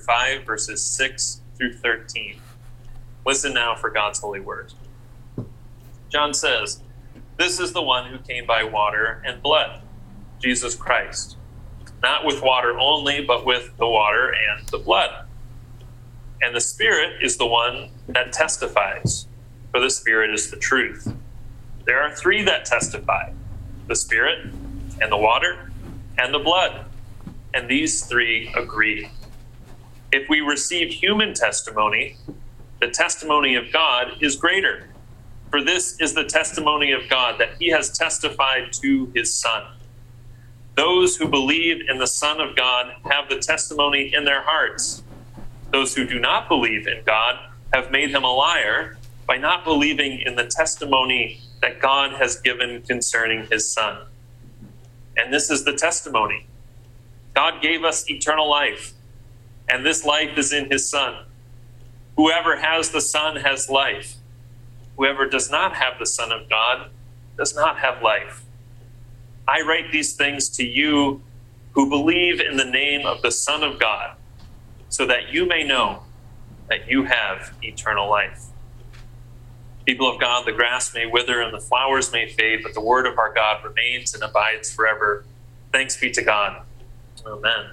5, verses 6 through 13. Listen now for God's holy word. John says, "This is the one who came by water and blood, Jesus Christ. Not with water only, but with the water and the blood. And the Spirit is the one that testifies, for the Spirit is the truth. There are three that testify, the Spirit and the water and the blood, and these three agree. If we receive human testimony, the testimony of God is greater. For this is the testimony of God, that he has testified to his Son. Those who believe in the Son of God have the testimony in their hearts. Those who do not believe in God have made him a liar by not believing in the testimony that God has given concerning his Son. And this is the testimony. God gave us eternal life, and this life is in his Son. Whoever has the Son has life. Whoever does not have the Son of God does not have life. I write these things to you who believe in the name of the Son of God, so that you may know that you have eternal life." People of God, the grass may wither and the flowers may fade, but the word of our God remains and abides forever. Thanks be to God. Amen.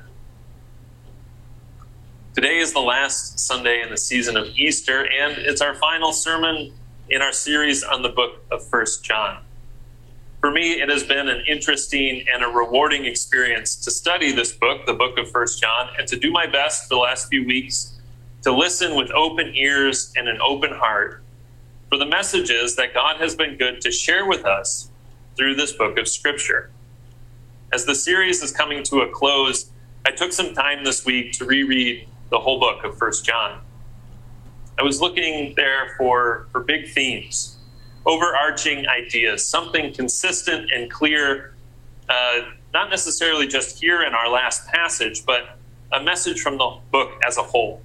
Today is the last Sunday in the season of Easter, and it's our final sermon in our series on the book of 1 John. For me, it has been an interesting and a rewarding experience to study this book, the book of 1 John, and to do my best the last few weeks to listen with open ears and an open heart for the messages that God has been good to share with us through this book of Scripture. As the series is coming to a close, I took some time this week to reread the whole book of 1 John. I was looking there for big themes, overarching ideas, something consistent and clear, not necessarily just here in our last passage, but a message from the book as a whole.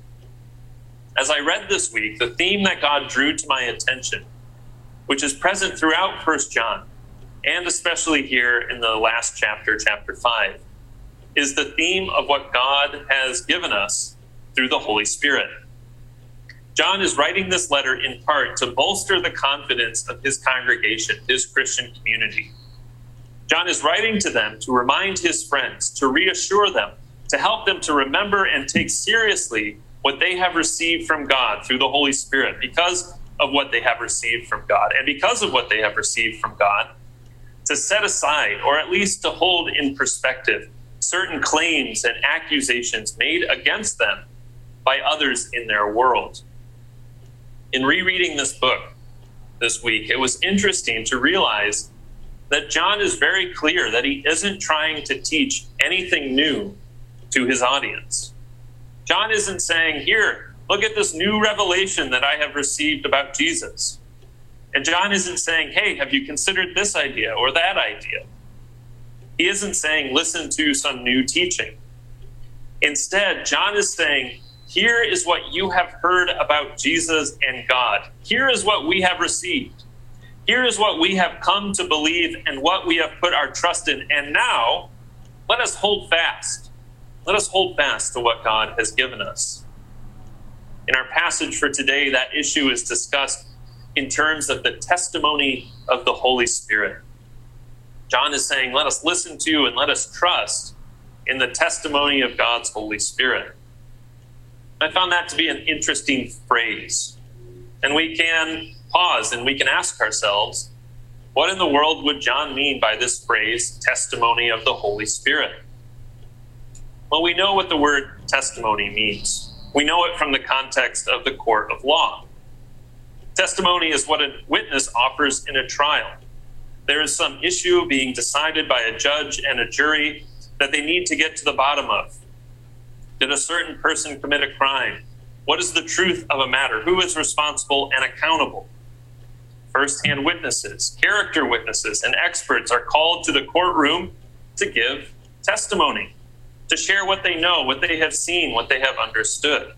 As I read this week, the theme that God drew to my attention, which is present throughout 1 John, and especially here in the last chapter, chapter 5, is the theme of what God has given us through the Holy Spirit. John is writing this letter in part to bolster the confidence of his congregation, his Christian community. John is writing to them to remind his friends, to reassure them, to help them to remember and take seriously what they have received from God through the Holy Spirit, because of what they have received from God, and because of what they have received from God, to set aside, or at least to hold in perspective, certain claims and accusations made against them by others in their world. In rereading this book this week, it was interesting to realize that John is very clear that he isn't trying to teach anything new to his audience. John isn't saying, "Here, look at this new revelation that I have received about Jesus." And John isn't saying, "Hey, have you considered this idea or that idea?" He isn't saying, "Listen to some new teaching." Instead, John is saying, "Here is what you have heard about Jesus and God. Here is what we have received. Here is what we have come to believe and what we have put our trust in. And now, let us hold fast. Let us hold fast to what God has given us." In our passage for today, that issue is discussed in terms of the testimony of the Holy Spirit. John is saying, let us listen to and let us trust in the testimony of God's Holy Spirit. I found that to be an interesting phrase. And we can pause and we can ask ourselves, what in the world would John mean by this phrase, testimony of the Holy Spirit? Well, we know what the word testimony means. We know it from the context of the court of law. Testimony is what a witness offers in a trial. There is some issue being decided by a judge and a jury that they need to get to the bottom of. Did a certain person commit a crime? What is the truth of a matter? Who is responsible and accountable? First-hand witnesses, character witnesses, and experts are called to the courtroom to give testimony, to share what they know, what they have seen, what they have understood.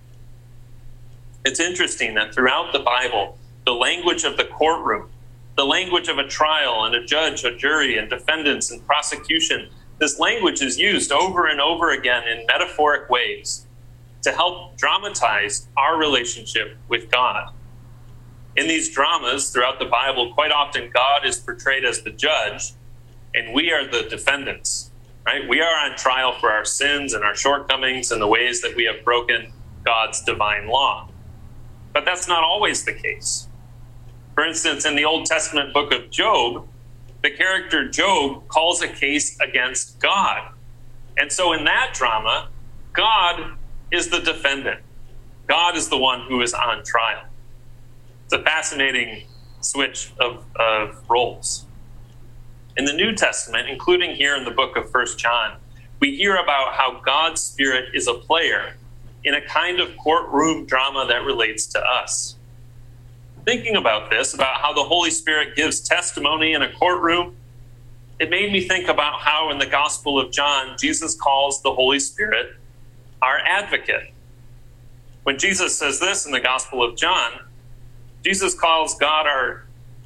It's interesting that throughout the Bible, the language of the courtroom, the language of a trial and a judge, a jury, and defendants and prosecution, this language is used over and over again in metaphoric ways to help dramatize our relationship with God. In these dramas throughout the Bible, quite often God is portrayed as the judge, and we are the defendants, right? We are on trial for our sins and our shortcomings and the ways that we have broken God's divine law. But that's not always the case. For instance, in the Old Testament book of Job, the character Job calls a case against God. And so in that drama, God is the defendant. God is the one who is on trial. It's a fascinating switch of roles. In the New Testament, including here in the book of 1 John, we hear about how God's Spirit is a player in a kind of courtroom drama that relates to us. Thinking about this, about how the Holy Spirit gives testimony in a courtroom, it made me think about how in the Gospel of John, Jesus calls the Holy Spirit our advocate. When Jesus says this in the Gospel of John, Jesus calls the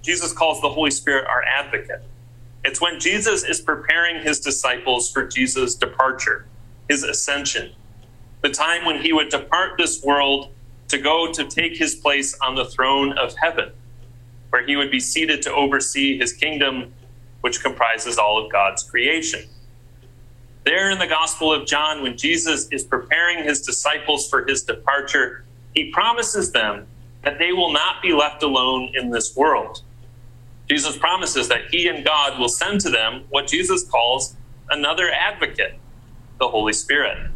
Holy Spirit our advocate. It's when Jesus is preparing his disciples for Jesus' departure, his ascension, the time when he would depart this world to go to take his place on the throne of heaven, where he would be seated to oversee his kingdom, which comprises all of God's creation. There in the Gospel of John, when Jesus is preparing his disciples for his departure, he promises them that they will not be left alone in this world. Jesus promises that he and God will send to them what Jesus calls another advocate, the Holy Spirit.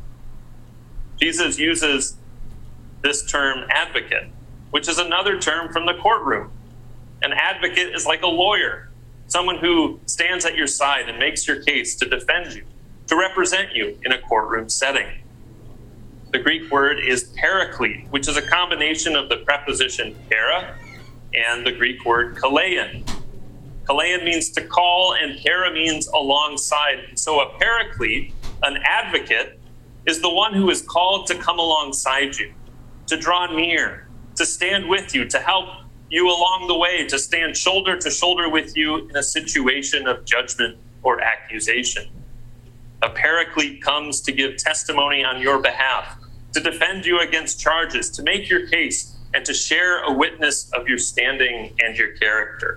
Jesus uses this term advocate, which is another term from the courtroom. An advocate is like a lawyer, someone who stands at your side and makes your case to defend you, to represent you in a courtroom setting. The Greek word is paraclete, which is a combination of the preposition para and the Greek word kalein. Kalein means to call, and para means alongside. So a paraclete, an advocate, is the one who is called to come alongside you, to draw near, to stand with you, to help you along the way, to stand shoulder to shoulder with you in a situation of judgment or accusation. A paraclete comes to give testimony on your behalf, to defend you against charges, to make your case, and to share a witness of your standing and your character.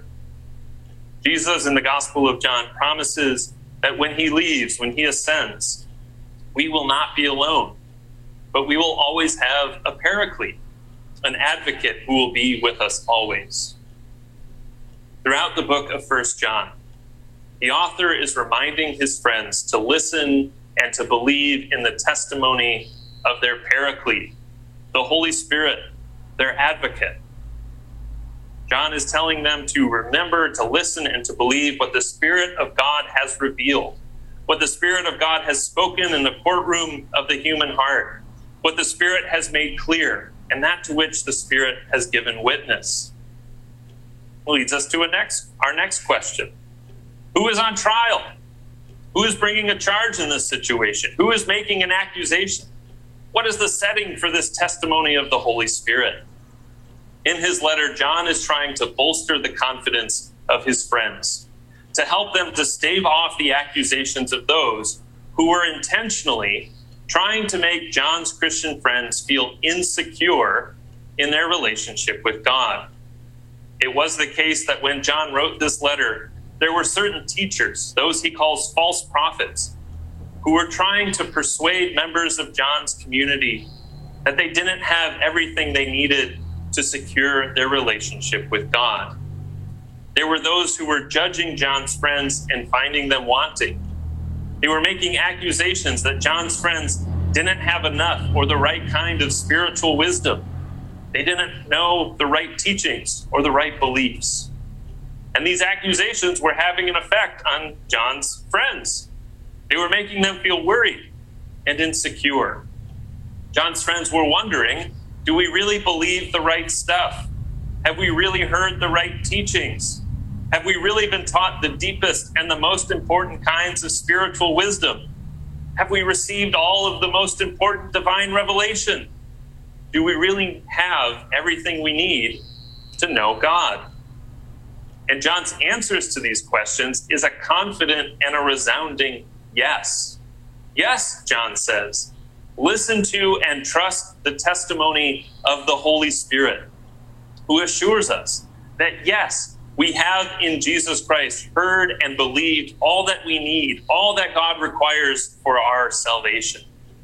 Jesus in the Gospel of John promises that when he leaves, when he ascends, we will not be alone, but we will always have a paraclete, an advocate who will be with us always. Throughout the book of 1 John, the author is reminding his friends to listen and to believe in the testimony of their paraclete, the Holy Spirit, their advocate. John is telling them to remember, to listen, and to believe what the Spirit of God has revealed, what the Spirit of God has spoken in the courtroom of the human heart, what the Spirit has made clear, and that to which the Spirit has given witness. Leads us to our next question. Who is on trial? Who is bringing a charge in this situation? Who is making an accusation? What is the setting for this testimony of the Holy Spirit? In his letter, John is trying to bolster the confidence of his friends, to help them to stave off the accusations of those who were intentionally trying to make John's Christian friends feel insecure in their relationship with God. It was the case that when John wrote this letter, there were certain teachers, those he calls false prophets, who were trying to persuade members of John's community that they didn't have everything they needed to secure their relationship with God. There were those who were judging John's friends and finding them wanting. They were making accusations that John's friends didn't have enough or the right kind of spiritual wisdom. They didn't know the right teachings or the right beliefs. And these accusations were having an effect on John's friends. They were making them feel worried and insecure. John's friends were wondering, do we really believe the right stuff? Have we really heard the right teachings? Have we really been taught the deepest and the most important kinds of spiritual wisdom? Have we received all of the most important divine revelation? Do we really have everything we need to know God? And John's answers to these questions is a confident and a resounding yes. Yes, John says, Listen to and trust the testimony of the Holy Spirit, who assures us that, yes, we have in Jesus Christ heard and believed all that we need, all that God requires for our salvation.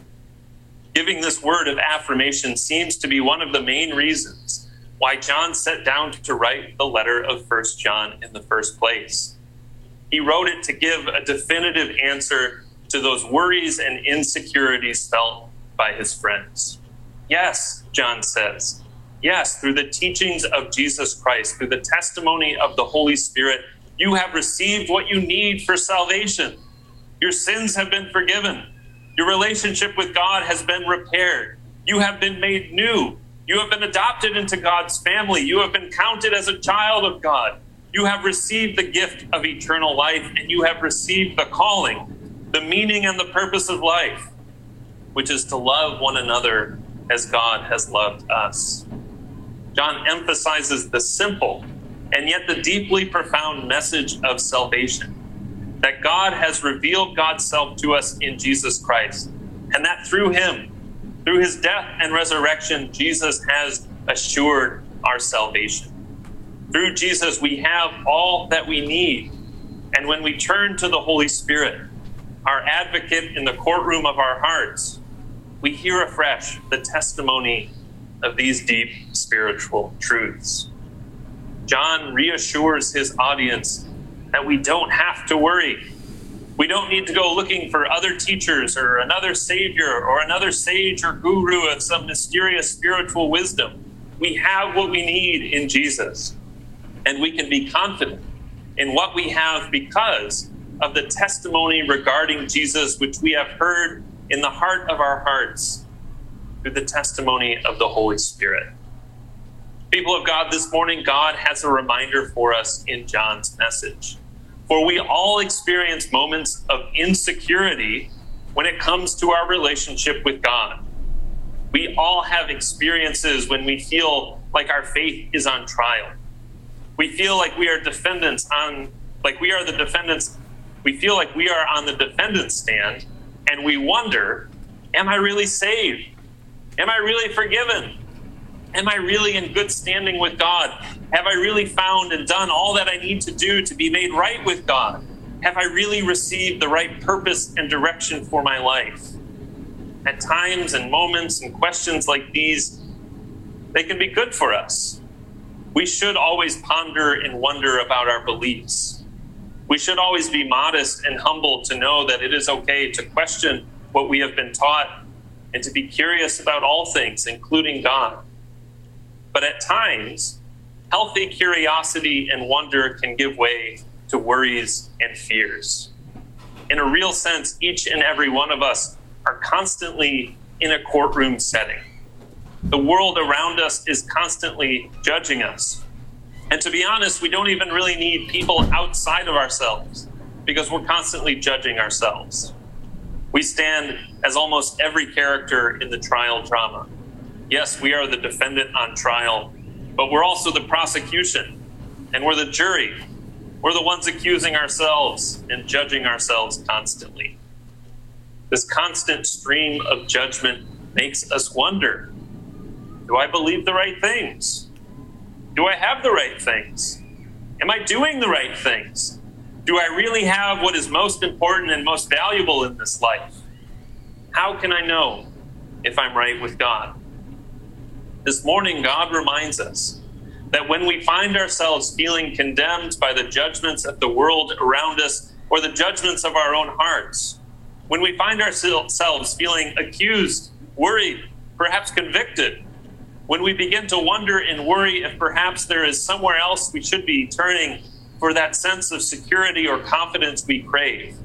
Giving this word of affirmation seems to be one of the main reasons why John sat down to write the letter of 1 John in the first place. He wrote it to give a definitive answer to those worries and insecurities felt by his friends. Yes, John says, yes, through the teachings of Jesus Christ, through the testimony of the Holy Spirit, you have received what you need for salvation. Your sins have been forgiven. Your relationship with God has been repaired. You have been made new. You have been adopted into God's family. You have been counted as a child of God. You have received the gift of eternal life, and you have received the calling, the meaning and the purpose of life, which is to love one another as God has loved us. John emphasizes the simple and yet the deeply profound message of salvation, that God has revealed God's self to us in Jesus Christ, and that through him, through his death and resurrection, Jesus has assured our salvation. Through Jesus, we have all that we need. And when we turn to the Holy Spirit, our advocate in the courtroom of our hearts, we hear afresh the testimony of these deep spiritual truths. John reassures his audience that we don't have to worry. We don't need to go looking for other teachers or another savior or another sage or guru of some mysterious spiritual wisdom. We have what we need in Jesus, and we can be confident in what we have because of the testimony regarding Jesus, which we have heard in the heart of our hearts through the testimony of the Holy Spirit. People of God, this morning, God has a reminder for us in John's message. For we all experience moments of insecurity when it comes to our relationship with God. We all have experiences when we feel like our faith is on trial. We feel like we are defendants on, like we are the defendants. We feel like we are on the defendant's stand, and we wonder, am I really saved? Am I really forgiven? Am I really in good standing with God? Have I really found and done all that I need to do to be made right with God? Have I really received the right purpose and direction for my life? At times and moments and questions like these, they can be good for us. We should always ponder and wonder about our beliefs. We should always be modest and humble to know that it is okay to question what we have been taught and to be curious about all things, including God. But at times, healthy curiosity and wonder can give way to worries and fears. In a real sense, each and every one of us are constantly in a courtroom setting. The world around us is constantly judging us. And to be honest, we don't even really need people outside of ourselves because we're constantly judging ourselves. We stand as almost every character in the trial drama. Yes, we are the defendant on trial, but we're also the prosecution, and we're the jury. We're the ones accusing ourselves and judging ourselves constantly. This constant stream of judgment makes us wonder, do I believe the right things? Do I have the right things? Am I doing the right things? Do I really have what is most important and most valuable in this life? How can I know if I'm right with God? This morning, God reminds us that when we find ourselves feeling condemned by the judgments of the world around us or the judgments of our own hearts, when we find ourselves feeling accused, worried, perhaps convicted, when we begin to wonder and worry if perhaps there is somewhere else we should be turning for that sense of security or confidence we crave,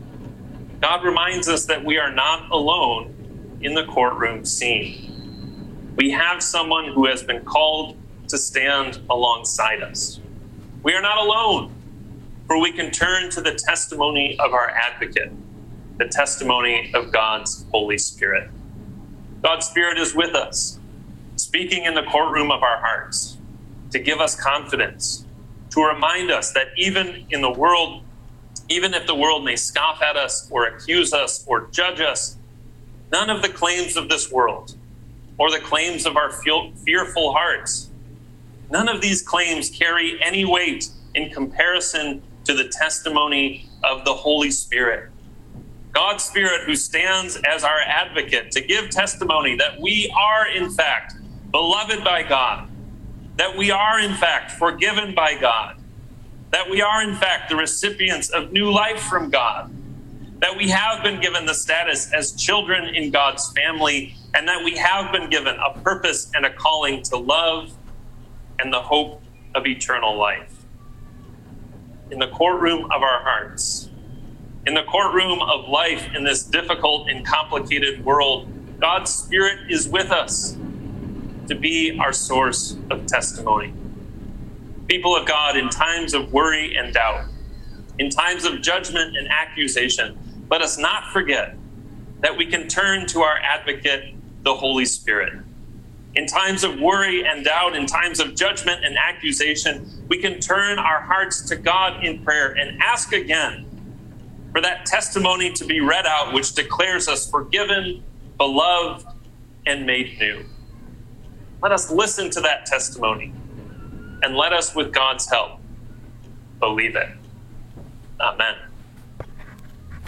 God reminds us that we are not alone in the courtroom scene. We have someone who has been called to stand alongside us. We are not alone, for we can turn to the testimony of our advocate, the testimony of God's Holy Spirit. God's Spirit is with us, speaking in the courtroom of our hearts, to give us confidence, to remind us that even if the world may scoff at us or accuse us or judge us, None of the claims of this world or the claims of our fearful hearts. None of these claims carry any weight in comparison to the testimony of the Holy Spirit. God's Spirit, who stands as our advocate to give testimony that we are in fact beloved by God, that we are in fact forgiven by God, that we are in fact the recipients of new life from God, that we have been given the status as children in God's family, and that we have been given a purpose and a calling to love and the hope of eternal life. In the courtroom of our hearts, in the courtroom of life in this difficult and complicated world, God's Spirit is with us to be our source of testimony. People of God, in times of worry and doubt, in times of judgment and accusation, let us not forget that we can turn to our advocate, the Holy Spirit. In times of worry and doubt, in times of judgment and accusation, we can turn our hearts to God in prayer and ask again for that testimony to be read out, which declares us forgiven, beloved, and made new. Let us listen to that testimony, and let us, with God's help, believe it. Amen.